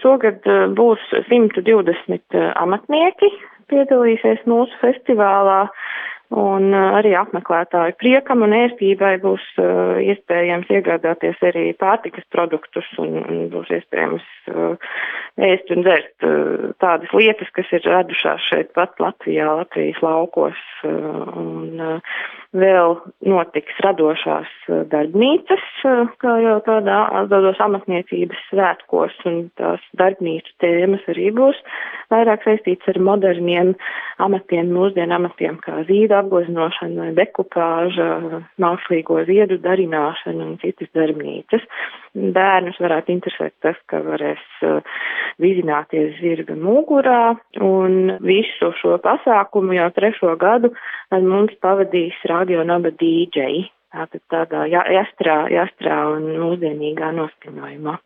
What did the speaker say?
šogad būs 120 amatnieki piedalīsies mūsu festivālā. Un arī apmeklētāju priekam un ērtībai būs iespējams iegādāties arī pārtikas produktus un būs iespējams ēst un dzert tādas lietas, kas ir radušās šeit pat Latvijā, Latvijas laukos. Un vēl notiks radošās darbnīcas, kā jau tādos amatniecības svētkos, un tās darbnīcu tēmas arī būs vairāk saistīts ar moderniem amatiem, mūsdienu amatiem, kā zīda apgleznošana, dekupāža, mākslīgo ziedu darināšana un citas darbnīcas. Bērnus varētu interesēt tas, ka varēs vizināties zirga mugurā, un visu šo pasākumu jau 3. gadu ar mums pavadīs Radio Naba dīdžeji. Tātad tādā jastrā un mūsdienīgā noskaņojumā.